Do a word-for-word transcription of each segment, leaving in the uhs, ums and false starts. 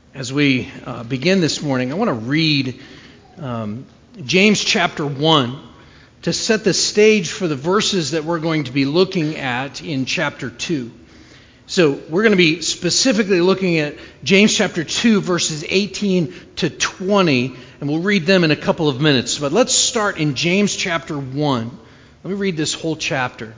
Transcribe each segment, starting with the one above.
As we uh, begin this morning, I want to read um, James chapter one to set the stage for the verses that we're going to be looking at in chapter two. So we're going to be specifically looking at James chapter two, verses eighteen to twenty, and we'll read them in a couple of minutes. But let's start in James chapter one. Let me read this whole chapter.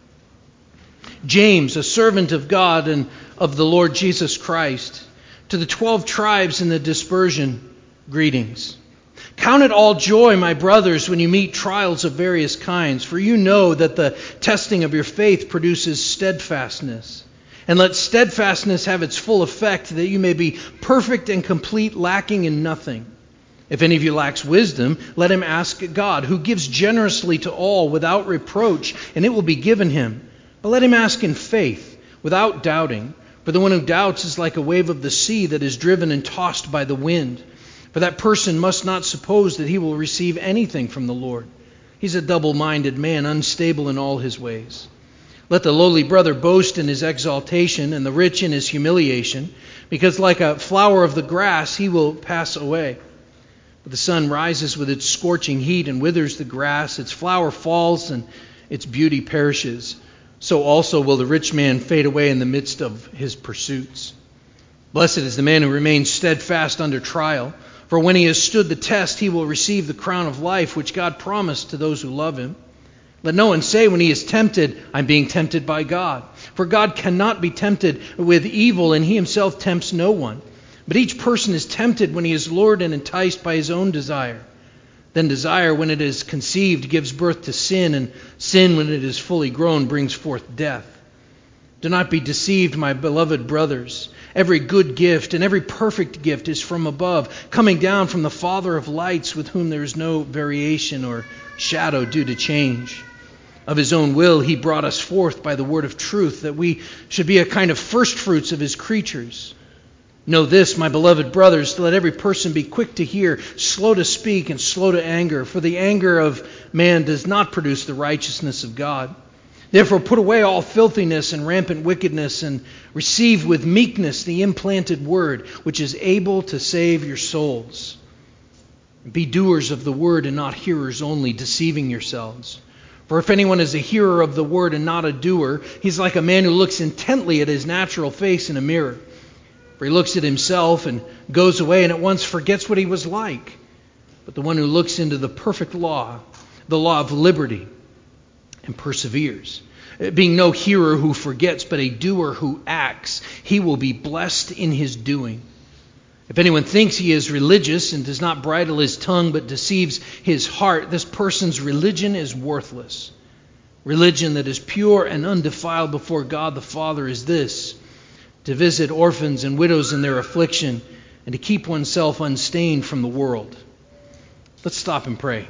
James, a servant of God and of the Lord Jesus Christ, to the twelve tribes in the dispersion, greetings. Count it all joy, my brothers, when you meet trials of various kinds, for you know that the testing of your faith produces steadfastness. And let steadfastness have its full effect, that you may be perfect and complete, lacking in nothing. If any of you lacks wisdom, let him ask God, who gives generously to all without reproach, and it will be given him. But let him ask in faith, without doubting. For the one who doubts is like a wave of the sea that is driven and tossed by the wind. For that person must not suppose that he will receive anything from the Lord. He's a double-minded man, unstable in all his ways. Let the lowly brother boast in his exaltation, and the rich in his humiliation, because like a flower of the grass he will pass away. But the sun rises with its scorching heat and withers the grass, its flower falls and its beauty perishes. So also will the rich man fade away in the midst of his pursuits. Blessed is the man who remains steadfast under trial, for when he has stood the test, he will receive the crown of life which God promised to those who love him. Let no one say when he is tempted, I'm being tempted by God. For God cannot be tempted with evil, and he himself tempts no one. But each person is tempted when he is lured and enticed by his own desire. Then desire, when it is conceived, gives birth to sin, and sin, when it is fully grown, brings forth death. Do not be deceived, my beloved brothers. Every good gift and every perfect gift is from above, coming down from the Father of lights, with whom there is no variation or shadow due to change. Of his own will he brought us forth by the word of truth, that we should be a kind of firstfruits of his creatures. Know this, my beloved brothers, let every person be quick to hear, slow to speak, and slow to anger. For the anger of man does not produce the righteousness of God. Therefore put away all filthiness and rampant wickedness, and receive with meekness the implanted word, which is able to save your souls. Be doers of the word and not hearers only, deceiving yourselves. For if anyone is a hearer of the word and not a doer, he's like a man who looks intently at his natural face in a mirror. For he looks at himself and goes away and at once forgets what he was like. But the one who looks into the perfect law, the law of liberty, and perseveres, being no hearer who forgets, but a doer who acts, he will be blessed in his doing. If anyone thinks he is religious and does not bridle his tongue but deceives his heart, this person's religion is worthless. Religion that is pure and undefiled before God the Father is this: to visit orphans and widows in their affliction, and to keep oneself unstained from the world. Let's stop and pray.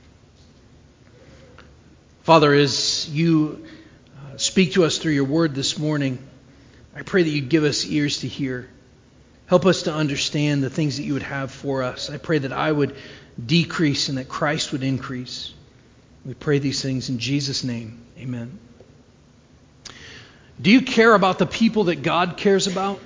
Father, as you uh, speak to us through your word this morning, I pray that you'd give us ears to hear. Help us to understand the things that you would have for us. I pray that I would decrease and that Christ would increase. We pray these things in Jesus' name. Amen. Do you care about the people that God cares about?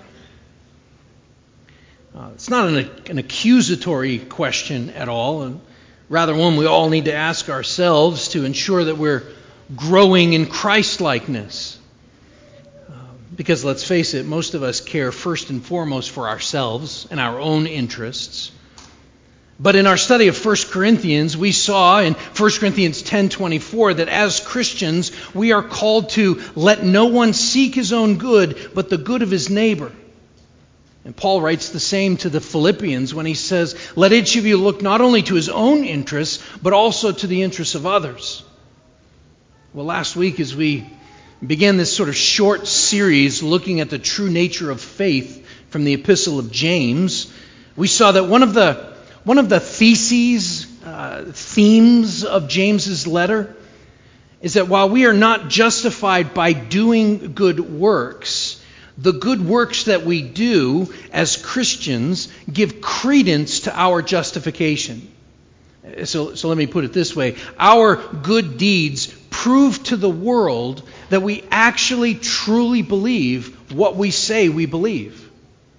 Uh, it's not an, an accusatory question at all, and rather one we all need to ask ourselves to ensure that we're growing in Christ-likeness. Uh, because let's face it, most of us care first and foremost for ourselves and our own interests. But in our study of First Corinthians, we saw in First Corinthians ten twenty-four that as Christians, we are called to let no one seek his own good, but the good of his neighbor. And Paul writes the same to the Philippians when he says, let each of you look not only to his own interests, but also to the interests of others. Well, last week as we began this sort of short series looking at the true nature of faith from the Epistle of James, we saw that one of the One of the theses, uh, themes of James's letter is that while we are not justified by doing good works, the good works that we do as Christians give credence to our justification. So, so let me put it this way. Our good deeds prove to the world that we actually truly believe what we say we believe.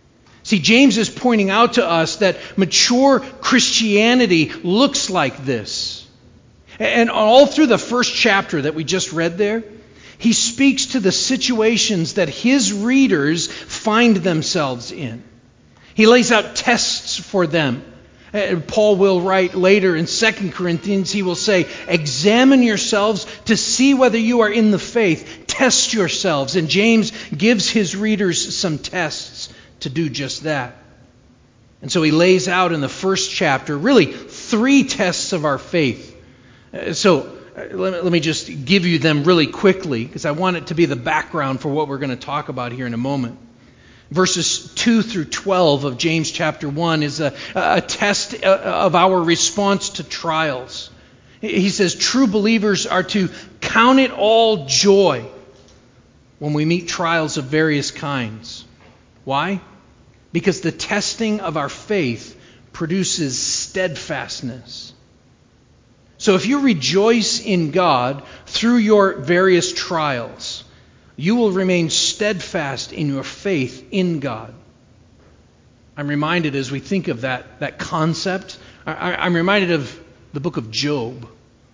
See, James is pointing out to us that mature Christianity looks like this. And all through the first chapter that we just read there, he speaks to the situations that his readers find themselves in. He lays out tests for them. And Paul will write later in Second Corinthians, he will say, examine yourselves to see whether you are in the faith. Test yourselves. And James gives his readers some tests to do just that. And so he lays out in the first chapter really three tests of our faith. So let me just give you them really quickly because I want it to be the background for what we're going to talk about here in a moment. Verses two through twelve of James chapter one is a, a test of our response to trials. He says true believers are to count it all joy when we meet trials of various kinds. Why? Because the testing of our faith produces steadfastness. So if you rejoice in God through your various trials, you will remain steadfast in your faith in God. I'm reminded as we think of that, that concept, I, I'm reminded of the book of Job.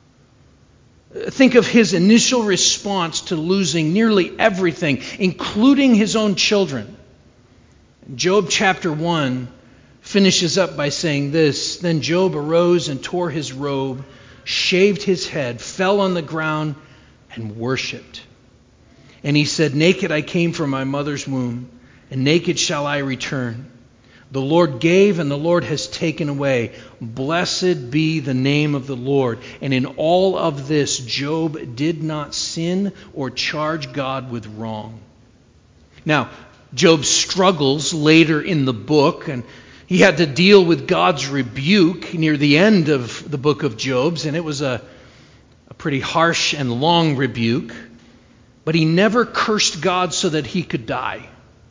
Think of his initial response to losing nearly everything, including his own children. Job chapter one finishes up by saying this, then Job arose and tore his robe, shaved his head, fell on the ground, and worshipped. And he said, naked I came from my mother's womb, and naked shall I return. The Lord gave, and the Lord has taken away. Blessed be the name of the Lord. And in all of this, Job did not sin or charge God with wrong. Now, Job struggles later in the book, and he had to deal with God's rebuke near the end of the book of Job, and it was a, a pretty harsh and long rebuke. But he never cursed God so that he could die.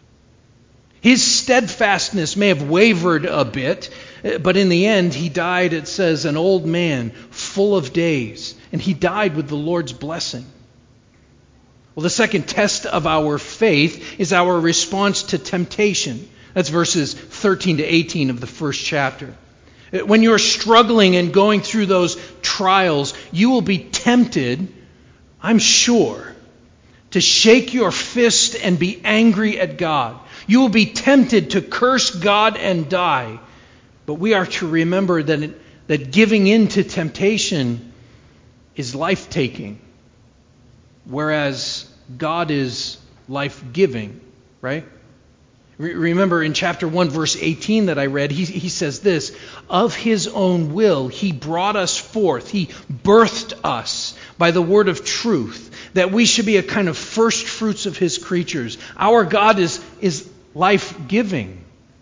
His steadfastness may have wavered a bit, but in the end he died, it says, an old man, full of days, and he died with the Lord's blessing. Well, the second test of our faith is our response to temptation. That's verses thirteen to eighteen of the first chapter. When you're struggling and going through those trials, you will be tempted, I'm sure, to shake your fist and be angry at God. You will be tempted to curse God and die. But we are to remember that, it, that giving in to temptation is life-taking, whereas God is life-giving, right? Re- remember in chapter one, verse eighteen that I read, he, he says this, of his own will he brought us forth, he birthed us by the word of truth, that we should be a kind of first fruits of his creatures. Our God is, is life-giving.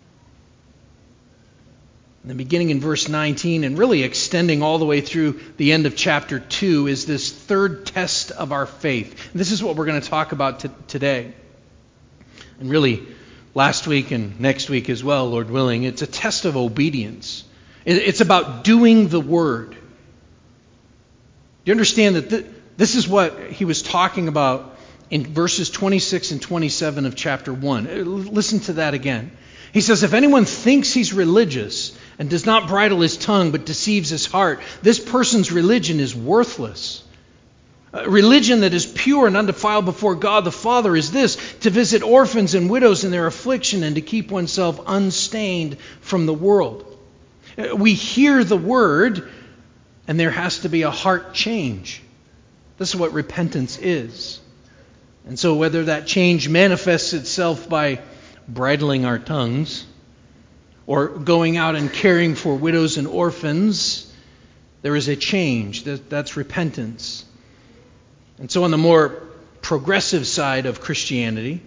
And then beginning in verse nineteen and really extending all the way through the end of chapter two is this third test of our faith. And this is what we're going to talk about t- today. And really, last week and next week as well, Lord willing, it's a test of obedience. It's about doing the word. Do you understand that th- this is what he was talking about in verses twenty-six and twenty-seven of chapter one? Listen to that again. He says, if anyone thinks he's religious and does not bridle his tongue but deceives his heart, this person's religion is worthless. A religion that is pure and undefiled before God the Father is this, to visit orphans and widows in their affliction and to keep oneself unstained from the world. We hear the word, and there has to be a heart change. This is what repentance is. And so whether that change manifests itself by bridling our tongues or going out and caring for widows and orphans, there is a change. That's repentance. And so on the more progressive side of Christianity,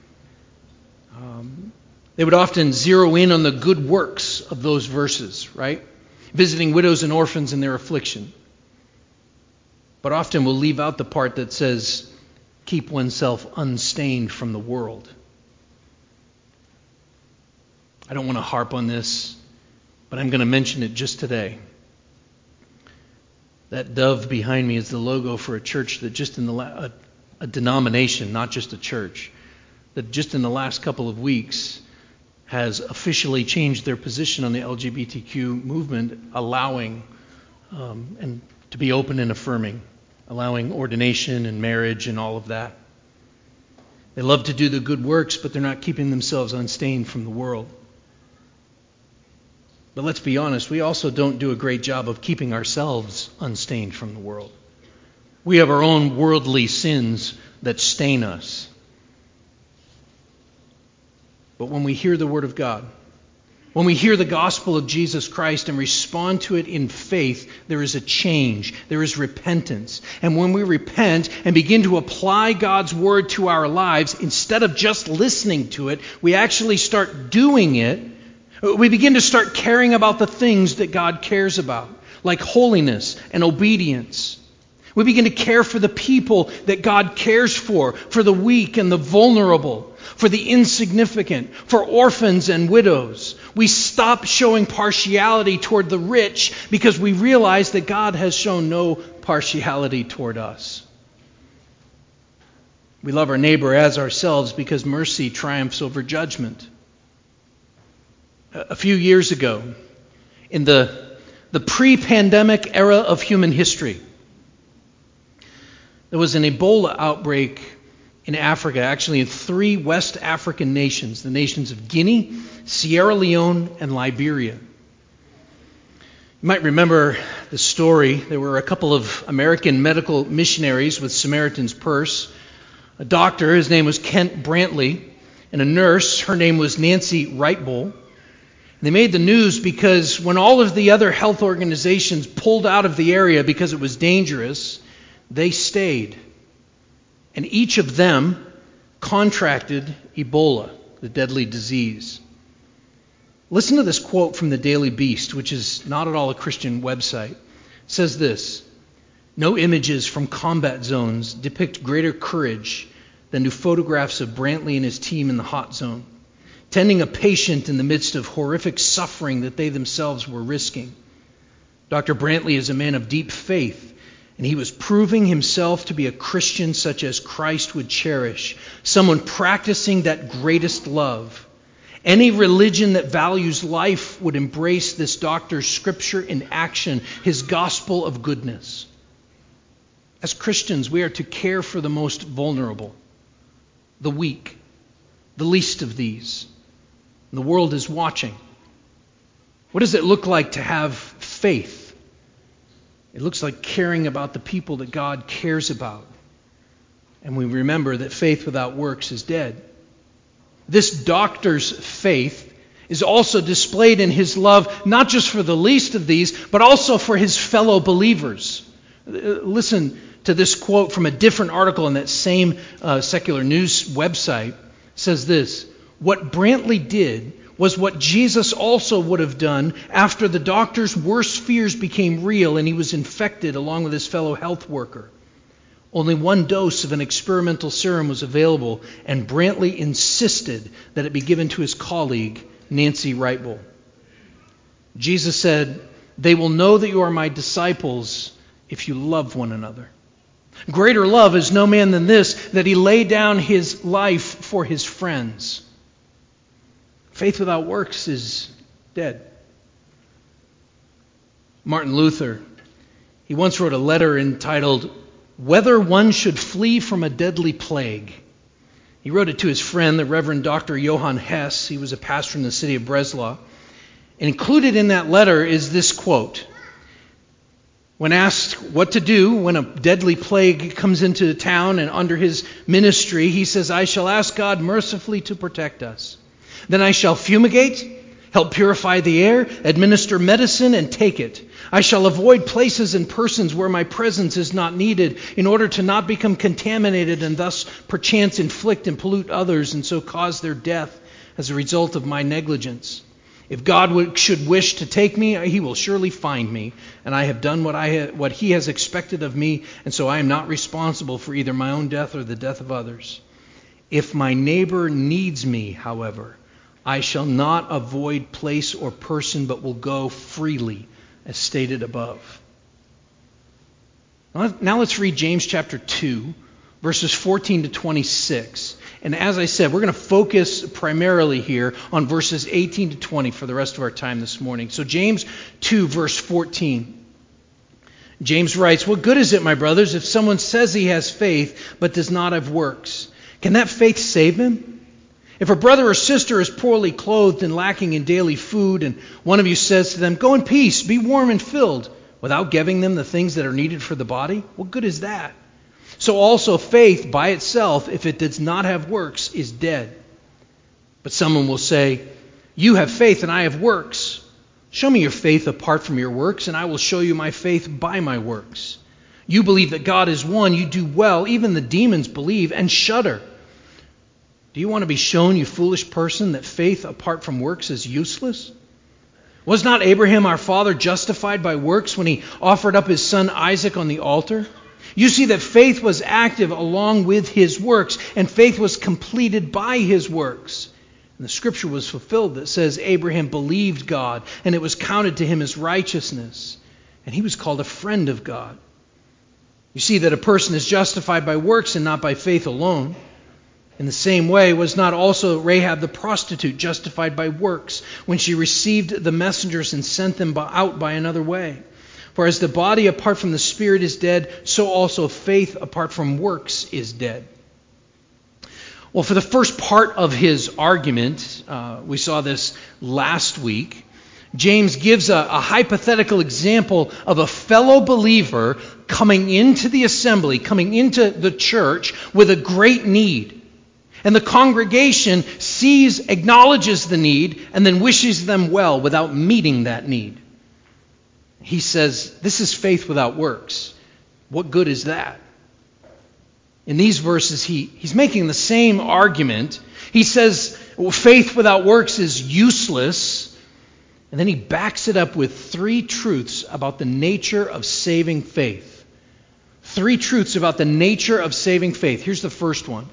um, they would often zero in on the good works of those verses, right? Visiting widows and orphans in their affliction. But often will leave out the part that says, keep oneself unstained from the world. I don't want to harp on this, but I'm going to mention it just today. That dove behind me is the logo for a church that just in the la- a, a denomination, not just a church, that just in the last couple of weeks has officially changed their position on the L G B T Q movement, allowing um, and to be open and affirming, allowing ordination and marriage and all of that. They love to do the good works, but they're not keeping themselves unstained from the world. But let's be honest, we also don't do a great job of keeping ourselves unstained from the world. We have our own worldly sins that stain us. But when we hear the Word of God, when we hear the gospel of Jesus Christ and respond to it in faith, there is a change. There is repentance. And when we repent and begin to apply God's Word to our lives, instead of just listening to it, we actually start doing it. We begin to start caring about the things that God cares about, like holiness and obedience. We begin to care for the people that God cares for, for the weak and the vulnerable, for the insignificant, for orphans and widows. We stop showing partiality toward the rich because we realize that God has shown no partiality toward us. We love our neighbor as ourselves because mercy triumphs over judgment. A few years ago, in the, the pre-pandemic era of human history, there was an Ebola outbreak in Africa, actually in three West African nations, the nations of Guinea, Sierra Leone, and Liberia. You might remember the story. There were a couple of American medical missionaries with Samaritan's Purse, a doctor, his name was Kent Brantley, and a nurse, her name was Nancy Wrightbull. They made the news because when all of the other health organizations pulled out of the area because it was dangerous, they stayed. And each of them contracted Ebola, the deadly disease. Listen to this quote from the Daily Beast, which is not at all a Christian website. It says this: "No images from combat zones depict greater courage than do photographs of Brantley and his team in the hot zone, tending a patient in the midst of horrific suffering that they themselves were risking. Doctor Brantley is a man of deep faith, and he was proving himself to be a Christian such as Christ would cherish, someone practicing that greatest love. Any religion that values life would embrace this doctor's scripture in action, his gospel of goodness. As Christians, we are to care for the most vulnerable, the weak, the least of these. The world is watching. What does it look like to have faith? It looks like caring about the people that God cares about. And we remember that faith without works is dead. This doctor's faith is also displayed in his love, not just for the least of these, but also for his fellow believers. Listen to this quote from a different article in that same uh, secular news website. It says this: "What Brantley did was what Jesus also would have done after the doctor's worst fears became real and he was infected along with his fellow health worker. Only one dose of an experimental serum was available, and Brantley insisted that it be given to his colleague, Nancy Wrightbull. Jesus said, 'They will know that you are my disciples if you love one another. Greater love is no man than this, that he lay down his life for his friends.' Faith without works is dead." Martin Luther, he once wrote a letter entitled, "Whether One Should Flee from a Deadly Plague." He wrote it to his friend, the Reverend Doctor Johann Hess. He was a pastor in the city of Breslau. And included in that letter is this quote. When asked what to do when a deadly plague comes into town and under his ministry, he says, "I shall ask God mercifully to protect us. Then I shall fumigate, help purify the air, administer medicine, and take it. I shall avoid places and persons where my presence is not needed, in order to not become contaminated and thus perchance inflict and pollute others and so cause their death as a result of my negligence. If God would, should wish to take me, he will surely find me, and I have done what I ha- what he has expected of me, and so I am not responsible for either my own death or the death of others. If my neighbor needs me, however, I shall not avoid place or person, but will go freely, as stated above." Now let's read James chapter two, verses fourteen to twenty-six. And as I said, we're going to focus primarily here on verses eighteen to twenty for the rest of our time this morning. So James two, verse fourteen. James writes, "What good is it, my brothers, if someone says he has faith but does not have works? Can that faith save him? If a brother or sister is poorly clothed and lacking in daily food, and one of you says to them, 'Go in peace, be warm and filled,' without giving them the things that are needed for the body, what good is that? So also faith by itself, if it does not have works, is dead. But someone will say, 'You have faith and I have works. Show me your faith apart from your works, and I will show you my faith by my works. You believe that God is one, you do well. Even the demons believe and shudder. Do you want to be shown, you foolish person, that faith apart from works is useless? Was not Abraham our father justified by works when he offered up his son Isaac on the altar? You see that faith was active along with his works, and faith was completed by his works. And the scripture was fulfilled that says Abraham believed God, and it was counted to him as righteousness, and he was called a friend of God. You see that a person is justified by works and not by faith alone. In the same way, was not also Rahab the prostitute justified by works when she received the messengers and sent them out by another way? For as the body apart from the spirit is dead, so also faith apart from works is dead." Well, for the first part of his argument, uh, we saw this last week, James gives a, a hypothetical example of a fellow believer coming into the assembly, coming into the church with a great need. And the congregation sees, acknowledges the need, and then wishes them well without meeting that need. He says, this is faith without works. What good is that? In these verses, he, he's making the same argument. He says, well, faith without works is useless. And then he backs it up with three truths about the nature of saving faith. Three truths about the nature of saving faith. Here's the first one.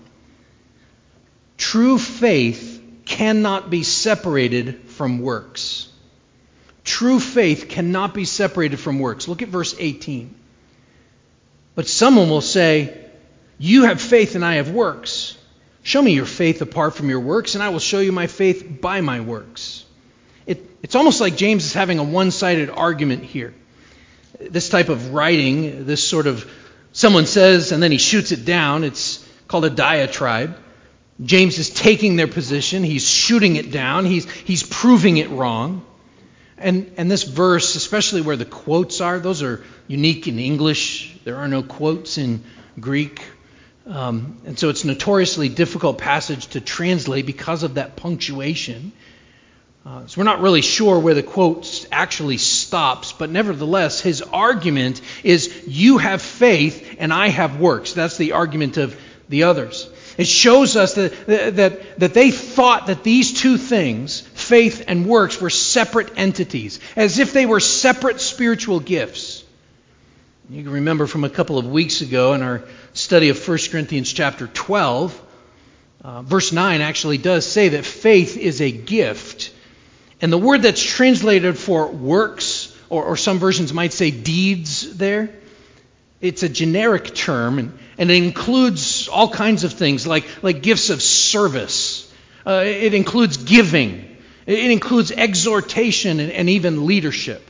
True faith cannot be separated from works. True faith cannot be separated from works. Look at verse eighteen. But someone will say, "You have faith and I have works. Show me your faith apart from your works, and I will show you my faith by my works." It, it's almost like James is having a one-sided argument here. This type of writing, this sort of, someone says and then he shoots it down, it's called a diatribe. James is taking their position, he's shooting it down, he's he's proving it wrong. And and this verse, especially where the quotes are, those are unique in English. There are no quotes in Greek. Um, and so it's a notoriously difficult passage to translate because of that punctuation. Uh, so we're not really sure where the quote actually stops, but nevertheless, his argument is, you have faith and I have works. That's the argument of the others. It shows us that, that, that they thought that these two things, faith and works, were separate entities, as if they were separate spiritual gifts. You can remember from a couple of weeks ago in our study of First Corinthians chapter twelve, uh, verse nine actually does say that faith is a gift. And the word that's translated for works, or, or some versions might say deeds there, it's a generic term, and, and it includes all kinds of things like, like gifts of service. Uh, it includes giving. It includes exhortation and, and even leadership.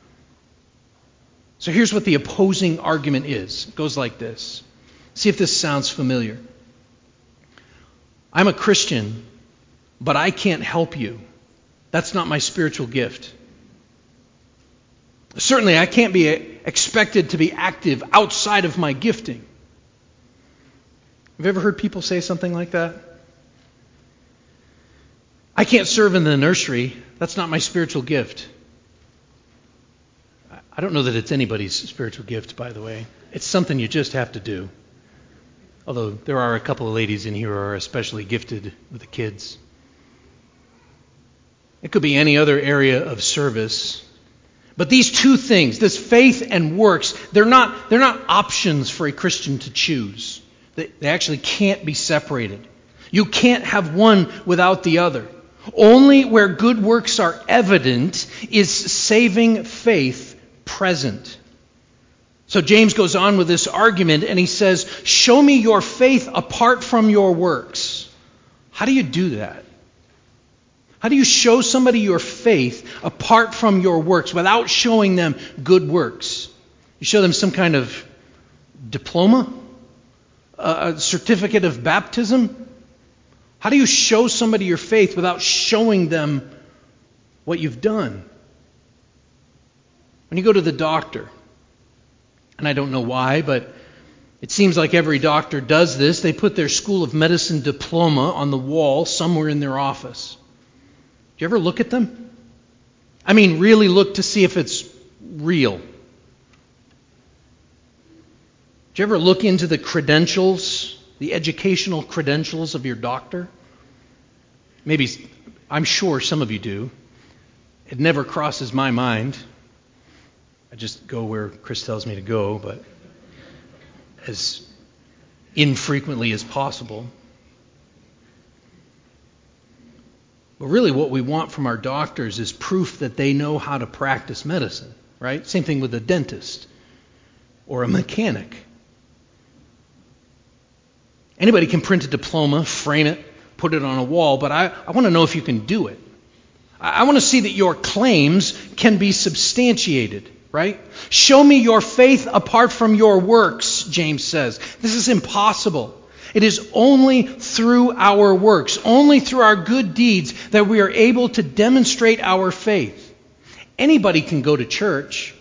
So here's what the opposing argument is. It goes like this. See if this sounds familiar. I'm a Christian, but I can't help you. That's not my spiritual gift. Certainly, I can't be expected to be active outside of my gifting. Have you ever heard people say something like that? I can't serve in the nursery. That's not my spiritual gift. I don't know that it's anybody's spiritual gift, by the way. It's something you just have to do. Although there are a couple of ladies in here who are especially gifted with the kids. It could be any other area of service. But these two things, this faith and works, they're not, they're not options for a Christian to choose. They, they actually can't be separated. You can't have one without the other. Only where good works are evident is saving faith present. So James goes on with this argument and he says, show me your faith apart from your works. How do you do that? How do you show somebody your faith apart from your works, without showing them good works? You show them some kind of diploma? A certificate of baptism? How do you show somebody your faith without showing them what you've done? When you go to the doctor, and I don't know why, but it seems like every doctor does this, they put their School of Medicine diploma on the wall somewhere in their office. Do you ever look at them? I mean, really look to see if it's real. Do you ever look into the credentials, the educational credentials of your doctor? Maybe, I'm sure some of you do. It never crosses my mind. I just go where Chris tells me to go, but as infrequently as possible. But really what we want from our doctors is proof that they know how to practice medicine, right? Same thing with a dentist or a mechanic. Anybody can print a diploma, frame it, put it on a wall, but I, I want to know if you can do it. I, I want to see that your claims can be substantiated, right? Show me your faith apart from your works, James says. This is impossible. It is only through our works, only through our good deeds, that we are able to demonstrate our faith. Anybody can go to church.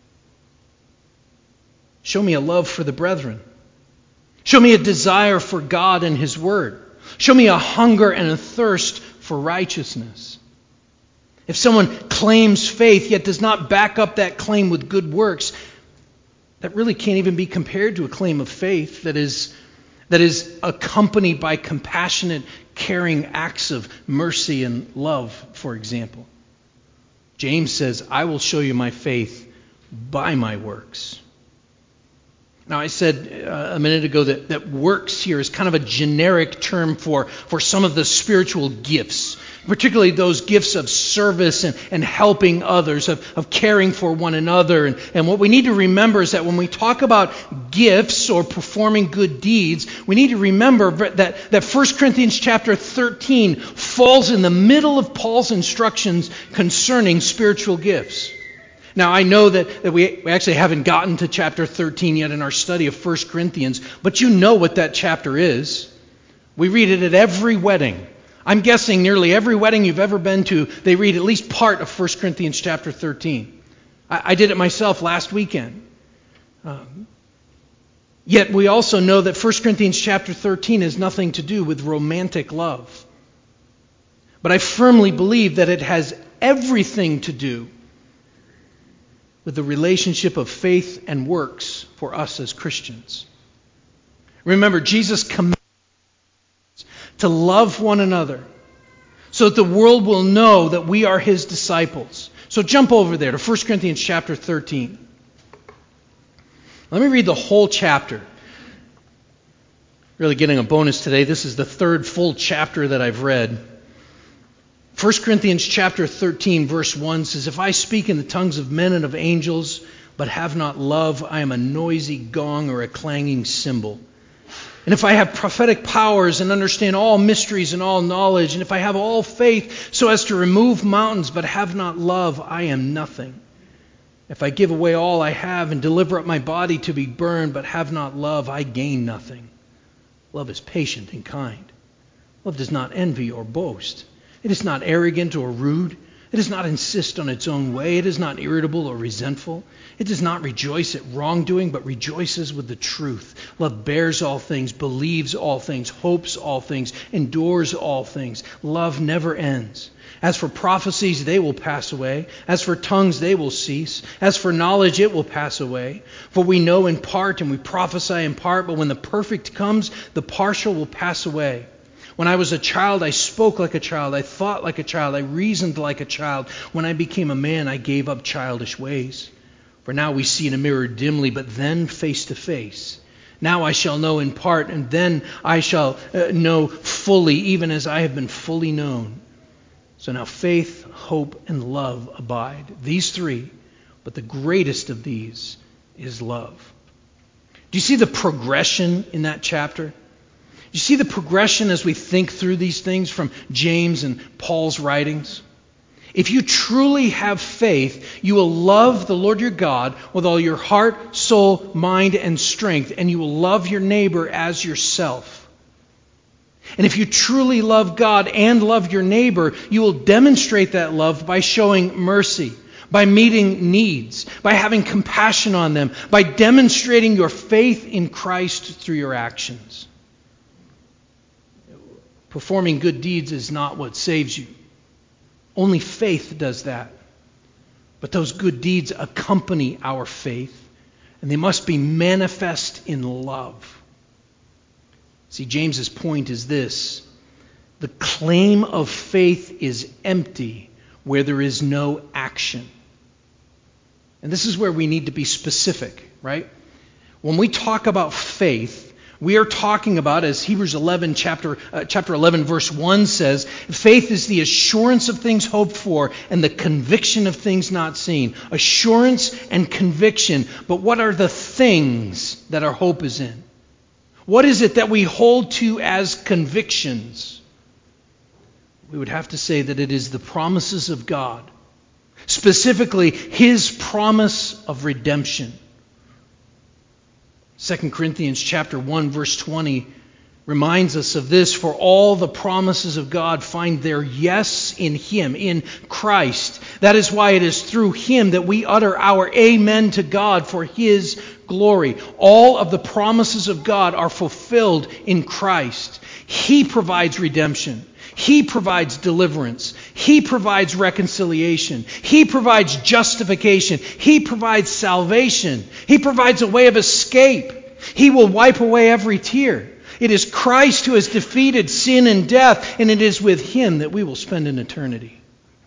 Show me a love for the brethren. Show me a desire for God and His Word. Show me a hunger and a thirst for righteousness. If someone claims faith yet does not back up that claim with good works, that really can't even be compared to a claim of faith that is that is accompanied by compassionate, caring acts of mercy and love, for example. James says, I will show you my faith by my works. Now, I said uh, a minute ago that, that works here is kind of a generic term for, for some of the spiritual gifts, particularly those gifts of service and, and helping others, of, of caring for one another. And, and what we need to remember is that when we talk about gifts or performing good deeds, we need to remember that, that First Corinthians chapter thirteen falls in the middle of Paul's instructions concerning spiritual gifts. Now, I know that, that we, we actually haven't gotten to chapter thirteen yet in our study of First Corinthians, but you know what that chapter is. We read it at every wedding. I'm guessing nearly every wedding you've ever been to, they read at least part of First Corinthians chapter thirteen. I, I did it myself last weekend. Um, yet we also know that First Corinthians chapter thirteen has nothing to do with romantic love. But I firmly believe that it has everything to do with the relationship of faith and works for us as Christians. Remember, Jesus commanded us to love one another so that the world will know that we are His disciples. So jump over there to First Corinthians chapter thirteen. Let me read the whole chapter. Really getting a bonus today. This is the third full chapter that I've read. First Corinthians chapter thirteen verse one says, If I speak in the tongues of men and of angels, but have not love, I am a noisy gong or a clanging cymbal. And if I have prophetic powers and understand all mysteries and all knowledge, and if I have all faith so as to remove mountains, but have not love, I am nothing. If I give away all I have and deliver up my body to be burned, but have not love, I gain nothing. Love is patient and kind. Love does not envy or boast. It is not arrogant or rude. It does not insist on its own way. It is not irritable or resentful. It does not rejoice at wrongdoing, but rejoices with the truth. Love bears all things, believes all things, hopes all things, endures all things. Love never ends. As for prophecies, they will pass away. As for tongues, they will cease. As for knowledge, it will pass away. For we know in part and we prophesy in part, but when the perfect comes, the partial will pass away. When I was a child, I spoke like a child. I thought like a child. I reasoned like a child. When I became a man, I gave up childish ways. For now we see in a mirror dimly, but then face to face. Now I shall know in part, and then I shall uh, know fully, even as I have been fully known. So now faith, hope, and love abide. These three, but the greatest of these is love. Do you see the progression in that chapter? You see the progression as we think through these things from James and Paul's writings? If you truly have faith, you will love the Lord your God with all your heart, soul, mind, and strength, and you will love your neighbor as yourself. And if you truly love God and love your neighbor, you will demonstrate that love by showing mercy, by meeting needs, by having compassion on them, by demonstrating your faith in Christ through your actions. Performing good deeds is not what saves you. Only faith does that. But those good deeds accompany our faith, and they must be manifest in love. See, James's point is this: the claim of faith is empty where there is no action. And this is where we need to be specific, right? When we talk about faith, we are talking about, as Hebrews eleven, chapter, uh, chapter eleven, verse one says, faith is the assurance of things hoped for and the conviction of things not seen. Assurance and conviction. But what are the things that our hope is in? What is it that we hold to as convictions? We would have to say that it is the promises of God. Specifically, His promise of redemption. Second Corinthians chapter one, verse twenty reminds us of this. For all the promises of God find their yes in Him, in Christ. That is why it is through Him that we utter our amen to God for His glory. All of the promises of God are fulfilled in Christ. He provides redemption. He provides deliverance. He provides reconciliation. He provides justification. He provides salvation. He provides a way of escape. He will wipe away every tear. It is Christ who has defeated sin and death, and it is with Him that we will spend an eternity.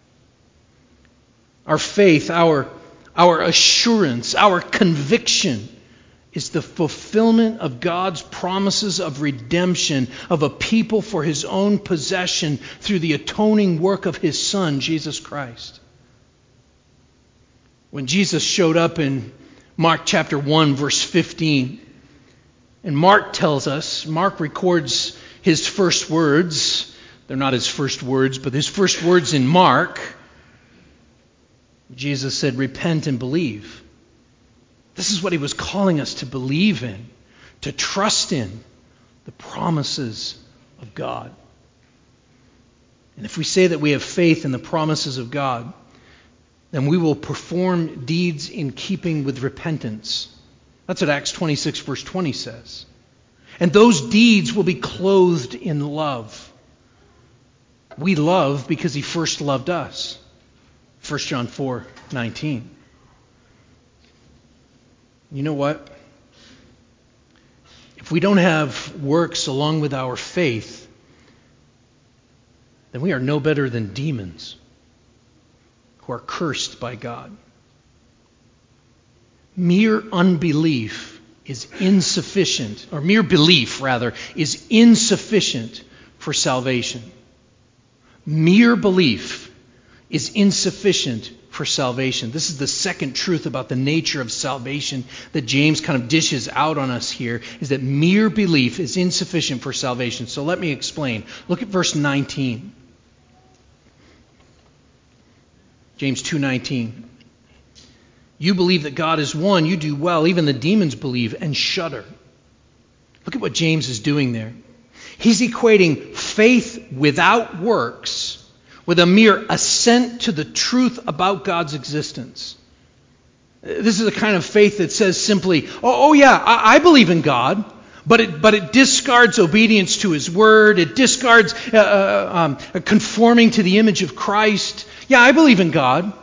Our faith, our, our assurance, our conviction is the fulfillment of God's promises of redemption of a people for His own possession through the atoning work of His Son, Jesus Christ. When Jesus showed up in Mark chapter one, verse fifteen, and Mark tells us, Mark records his first words. They're not his first words, but his first words in Mark. Jesus said, "Repent and believe." This is what He was calling us to believe in, to trust in the promises of God. And if we say that we have faith in the promises of God, then we will perform deeds in keeping with repentance. That's what Acts twenty-six, verse twenty says. And those deeds will be clothed in love. We love because He first loved us. First John four nineteen. You know what? If we don't have works along with our faith, then we are no better than demons who are cursed by God. Mere unbelief is insufficient, or mere belief, rather, is insufficient for salvation. Mere belief is insufficient for salvation. This is the second truth about the nature of salvation that James kind of dishes out on us here, is that mere belief is insufficient for salvation. So let me explain. Look at verse nineteen. James two nineteen. You believe that God is one, you do well. Even the demons believe and shudder. Look at what James is doing there. He's equating faith without works with a mere assent to the truth about God's existence. This is a kind of faith that says simply, oh, oh yeah, I, I believe in God, but it, but it discards obedience to His Word. It discards uh, uh, um, conforming to the image of Christ. Yeah, I believe in God.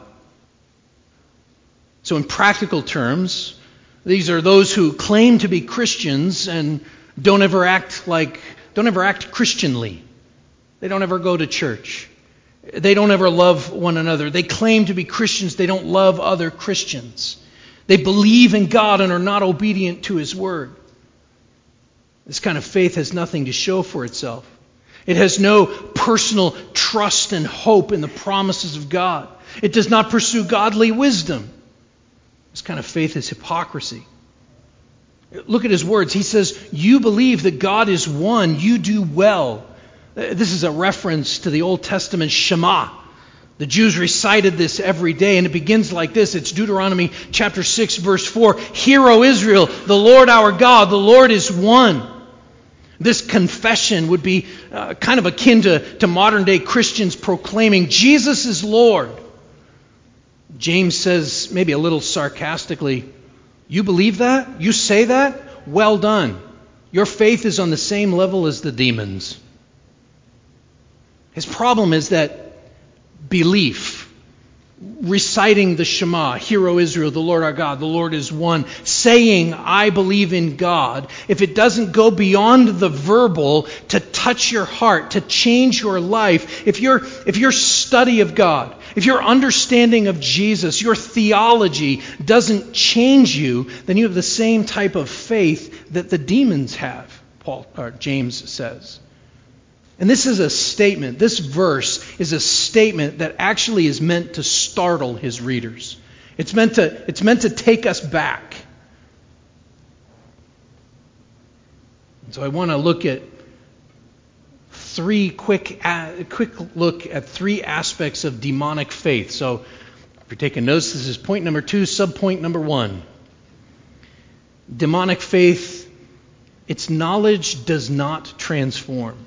So in practical terms, these are those who claim to be Christians and don't ever act like, don't ever act Christianly. They don't ever go to church. They don't ever love one another. They claim to be Christians. They don't love other Christians. They believe in God and are not obedient to His Word. This kind of faith has nothing to show for itself. It has no personal trust and hope in the promises of God. It does not pursue godly wisdom. This kind of faith is hypocrisy. Look at his words. He says, you believe that God is one, you do well. This is a reference to the Old Testament Shema. The Jews recited this every day, and it begins like this. It's Deuteronomy chapter six, verse four. Hear, O Israel, the Lord our God, the Lord is one. This confession would be uh, kind of akin to, to modern-day Christians proclaiming Jesus is Lord. James says, maybe a little sarcastically, you believe that? You say that? Well done. Your faith is on the same level as the demons. His problem is that belief, reciting the Shema, Hear, O Israel, the Lord our God, the Lord is one, saying, I believe in God, if it doesn't go beyond the verbal to touch your heart, to change your life, if your if your study of God, if your understanding of Jesus, your theology doesn't change you, then you have the same type of faith that the demons have, Paul or James says. And this is a statement, this verse is a statement that actually is meant to startle his readers. It's meant to, it's meant to take us back. And so I want to look at three quick, uh, quick look at three aspects of demonic faith. So if you're taking notes, this is point number two, subpoint number one. Demonic faith, its knowledge does not transform.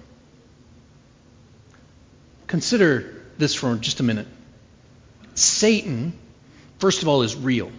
Consider this for just a minute. Satan, first of all, is real.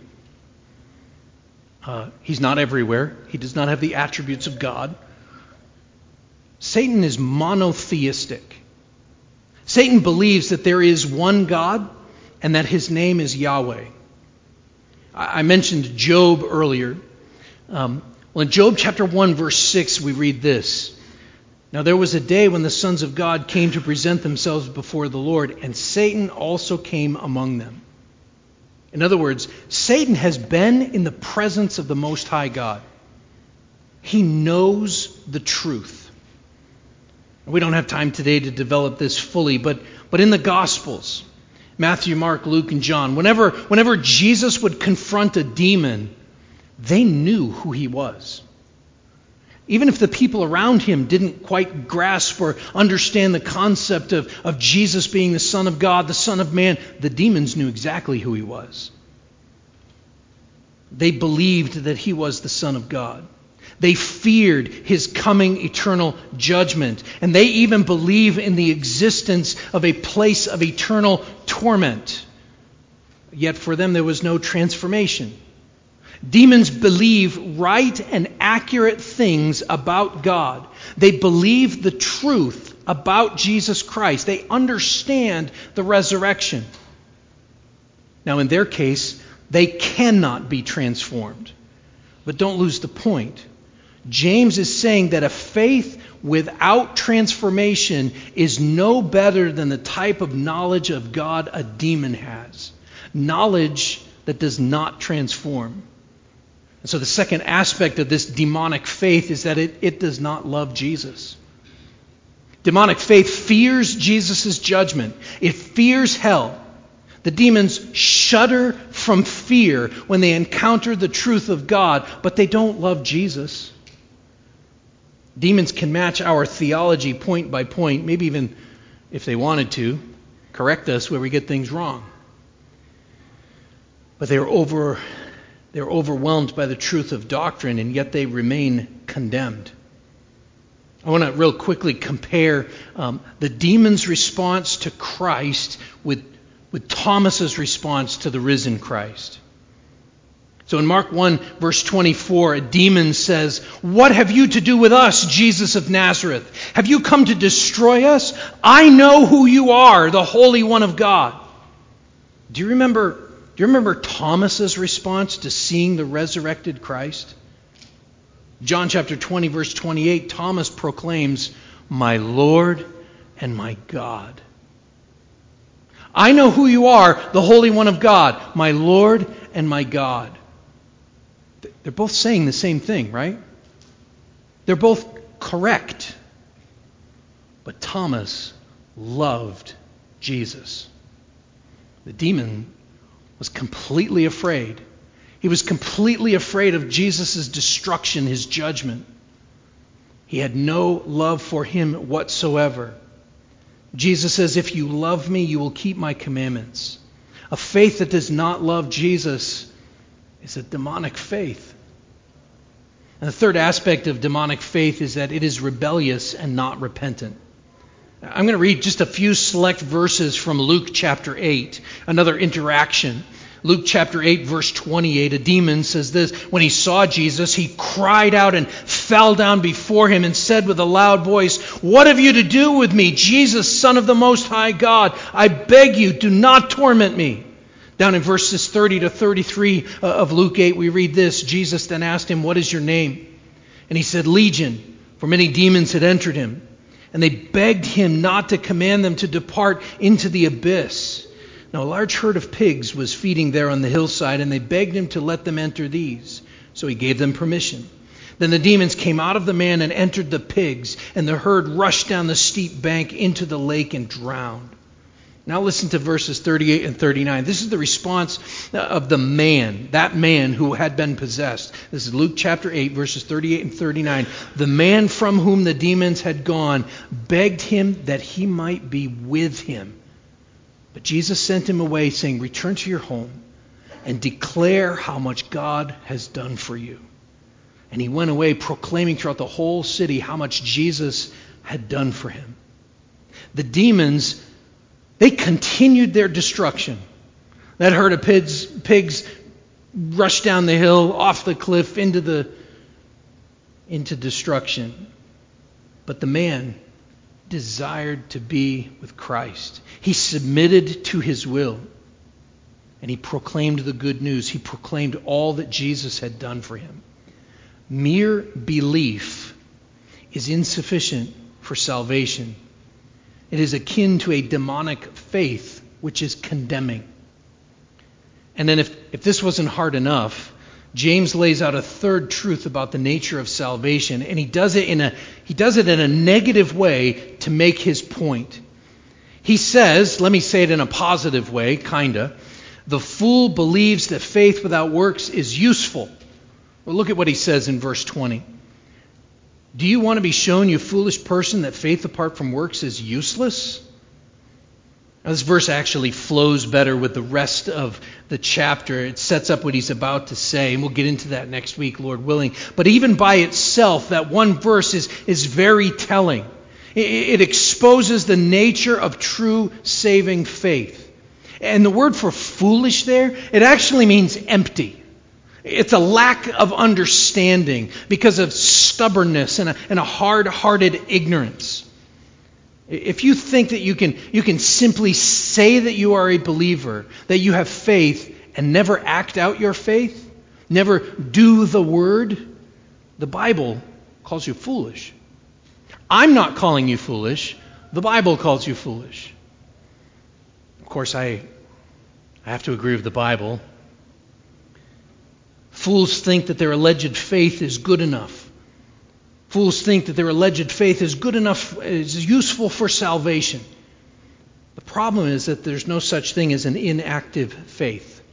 Uh, he's not everywhere. He does not have the attributes of God. Satan is monotheistic. Satan believes that there is one God and that his name is Yahweh. I, I mentioned Job earlier. Um, well, in Job chapter one, verse six, we read this. Now there was a day when the sons of God came to present themselves before the Lord, and Satan also came among them. In other words, Satan has been in the presence of the Most High God. He knows the truth. We don't have time today to develop this fully, but, but in the Gospels, Matthew, Mark, Luke, and John, whenever, whenever Jesus would confront a demon, they knew who he was. Even if the people around him didn't quite grasp or understand the concept of, of Jesus being the Son of God, the Son of Man, the demons knew exactly who he was. They believed that he was the Son of God. They feared his coming eternal judgment. And they even believe in the existence of a place of eternal torment. Yet for them there was no transformation. Demons believe right and accurate things about God. They believe the truth about Jesus Christ. They understand the resurrection. Now, in their case, they cannot be transformed. But don't lose the point. James is saying that a faith without transformation is no better than the type of knowledge of God a demon has. Knowledge that does not transform. And so the second aspect of this demonic faith is that it, it does not love Jesus. Demonic faith fears Jesus' judgment. It fears hell. The demons shudder from fear when they encounter the truth of God, but they don't love Jesus. Demons can match our theology point by point, maybe even, if they wanted to, correct us where we get things wrong. But they're over... They're overwhelmed by the truth of doctrine, and yet they remain condemned. I want to real quickly compare um, the demons' response to Christ with, with Thomas's response to the risen Christ. So in Mark one, verse twenty-four, a demon says, "What have you to do with us, Jesus of Nazareth? Have you come to destroy us? I know who you are, the Holy One of God." Do you remember Do you remember Thomas's response to seeing the resurrected Christ? John chapter twenty, verse twenty-eight, Thomas proclaims, "My Lord and my God." I know who you are, the Holy One of God, my Lord and my God. They're both saying the same thing, right? They're both correct. But Thomas loved Jesus. The demon was completely afraid. He was completely afraid of Jesus' destruction, his judgment. He had no love for him whatsoever. Jesus says, if you love me, you will keep my commandments. A faith that does not love Jesus is a demonic faith. And the third aspect of demonic faith is that it is rebellious and not repentant. I'm going to read just a few select verses from Luke chapter eight, another interaction. Luke chapter eight, verse twenty-eight, a demon says this, when he saw Jesus, he cried out and fell down before him and said with a loud voice, what have you to do with me, Jesus, Son of the Most High God? I beg you, do not torment me. Down in verses thirty to thirty-three of Luke eight, we read this, Jesus then asked him, what is your name? And he said, Legion, for many demons had entered him. And they begged him not to command them to depart into the abyss. Now a large herd of pigs was feeding there on the hillside, and they begged him to let them enter these. So he gave them permission. Then the demons came out of the man and entered the pigs, and the herd rushed down the steep bank into the lake and drowned. Now listen to verses thirty-eight and thirty-nine. This is the response of the man, that man who had been possessed. This is Luke chapter eight, verses thirty-eight and thirty-nine. The man from whom the demons had gone begged him that he might be with him. But Jesus sent him away, saying, return to your home and declare how much God has done for you. And he went away proclaiming throughout the whole city how much Jesus had done for him. The demons, they continued their destruction. That herd of pigs, pigs rushed down the hill, off the cliff, into the into destruction. But the man desired to be with Christ. He submitted to his will, and he proclaimed the good news. He proclaimed all that Jesus had done for him. Mere belief is insufficient for salvation. It is akin to a demonic faith, which is condemning. And then if, if this wasn't hard enough, James lays out a third truth about the nature of salvation, and he does it in a he does it in a negative way to make his point. He says, let me say it in a positive way, kinda, the fool believes that faith without works is useful. Well, look at what he says in verse twenty. Do you want to be shown, you foolish person, that faith apart from works is useless? Now, this verse actually flows better with the rest of the chapter. It sets up what he's about to say, and we'll get into that next week, Lord willing. But even by itself, that one verse is, is very telling. It, it exposes the nature of true saving faith. And the word for foolish there, it actually means empty. It's a lack of understanding because of stubbornness and a, and a hard-hearted ignorance. If you think that you can, you can simply say that you are a believer, that you have faith, and never act out your faith, never do the word, the Bible calls you foolish. I'm not calling you foolish. The Bible calls you foolish. Of course, I, I have to agree with the Bible. Fools think that their alleged faith is good enough. Fools think that their alleged faith is good enough, is useful for salvation. The problem is that there's no such thing as an inactive faith.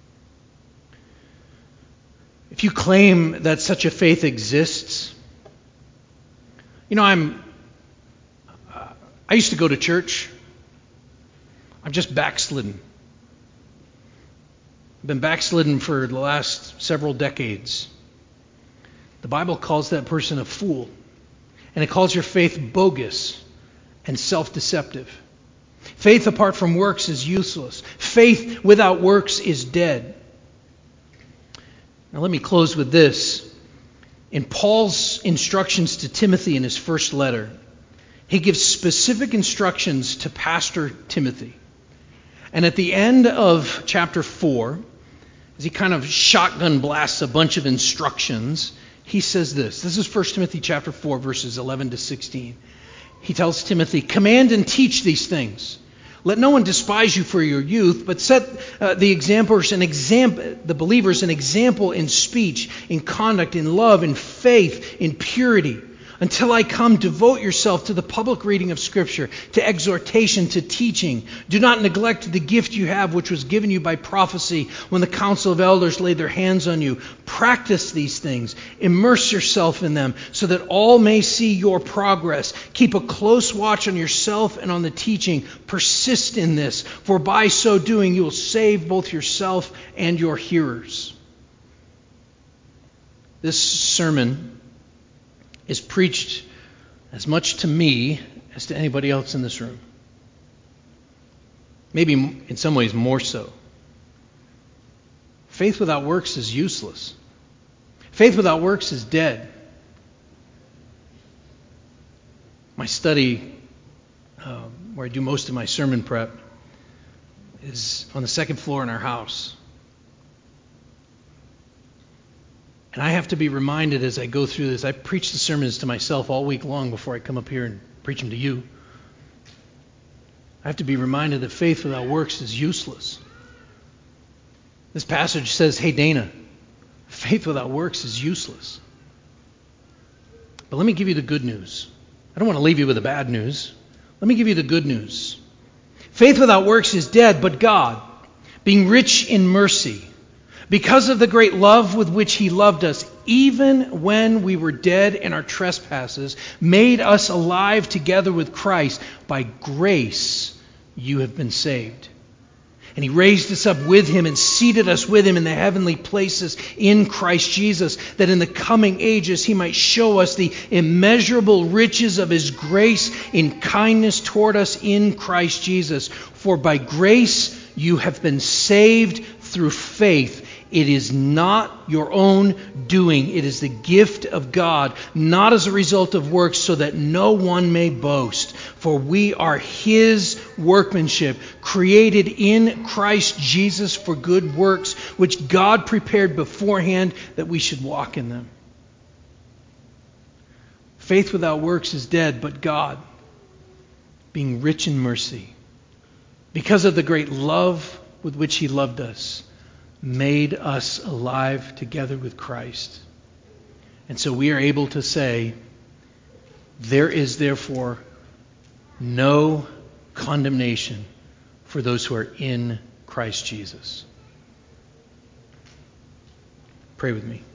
If you claim that such a faith exists, you know, I'm, uh, I used to go to church. I'm just backslidden. I've been backslidden for the last several decades. The Bible calls that person a fool, and it calls your faith bogus and self-deceptive. Faith apart from works is useless. Faith without works is dead. Now let me close with this. In Paul's instructions to Timothy in his first letter, he gives specific instructions to Pastor Timothy. And at the end of chapter four, as he kind of shotgun blasts a bunch of instructions, he says this. This is First Timothy chapter four, verses eleven to sixteen. He tells Timothy, command and teach these things. Let no one despise you for your youth, but set uh, the examples an example, the believers an example in speech, in conduct, in love, in faith, in purity. Until I come, devote yourself to the public reading of Scripture, to exhortation, to teaching. Do not neglect the gift you have, which was given you by prophecy when the council of elders laid their hands on you. Practice these things. Immerse yourself in them so that all may see your progress. Keep a close watch on yourself and on the teaching. Persist in this, for by so doing you will save both yourself and your hearers. This sermon is preached as much to me as to anybody else in this room. Maybe in some ways more so. Faith without works is useless. Faith without works is dead. My study, uh, where I do most of my sermon prep, is on the second floor in our house. And I have to be reminded as I go through this. I preach the sermons to myself all week long before I come up here and preach them to you. I have to be reminded that faith without works is useless. This passage says, hey, Dana, faith without works is useless. But let me give you the good news. I don't want to leave you with the bad news. Let me give you the good news. Faith without works is dead, but God, being rich in mercy, because of the great love with which he loved us, even when we were dead in our trespasses, made us alive together with Christ. By grace you have been saved. And he raised us up with him and seated us with him in the heavenly places in Christ Jesus, that in the coming ages he might show us the immeasurable riches of his grace in kindness toward us in Christ Jesus. For by grace you have been saved through faith. It is not your own doing. It is the gift of God, not as a result of works, so that no one may boast. For we are his workmanship, created in Christ Jesus for good works, which God prepared beforehand that we should walk in them. Faith without works is dead, but God, being rich in mercy, because of the great love with which he loved us, made us alive together with Christ. And so we are able to say, there is therefore no condemnation for those who are in Christ Jesus. Pray with me.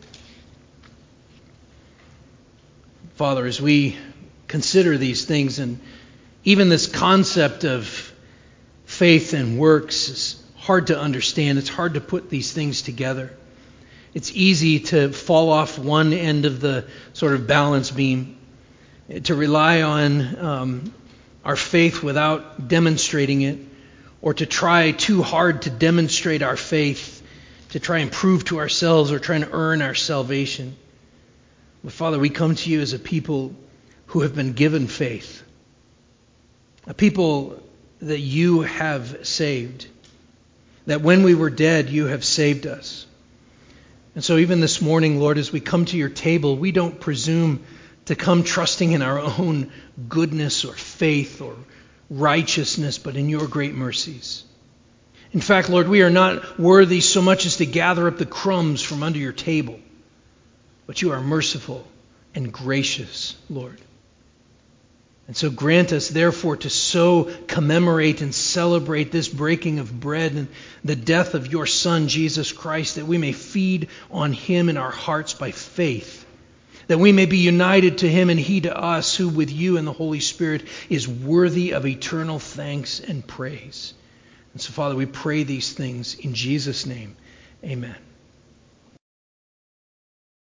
Father, as we consider these things, and even this concept of faith and works is hard to understand. It's hard to put these things together. It's easy to fall off one end of the sort of balance beam, to rely on um, our faith without demonstrating it, or to try too hard to demonstrate our faith, to try and prove to ourselves or trying to earn our salvation. But Father, we come to you as a people who have been given faith, a people that you have saved, that when we were dead, you have saved us. And so even this morning, Lord, as we come to your table, we don't presume to come trusting in our own goodness or faith or righteousness, but in your great mercies. In fact, Lord, we are not worthy so much as to gather up the crumbs from under your table, but you are merciful and gracious, Lord. And so grant us, therefore, to so commemorate and celebrate this breaking of bread and the death of your Son, Jesus Christ, that we may feed on him in our hearts by faith, that we may be united to him and he to us, who with you and the Holy Spirit is worthy of eternal thanks and praise. And so, Father, we pray these things in Jesus' name. Amen.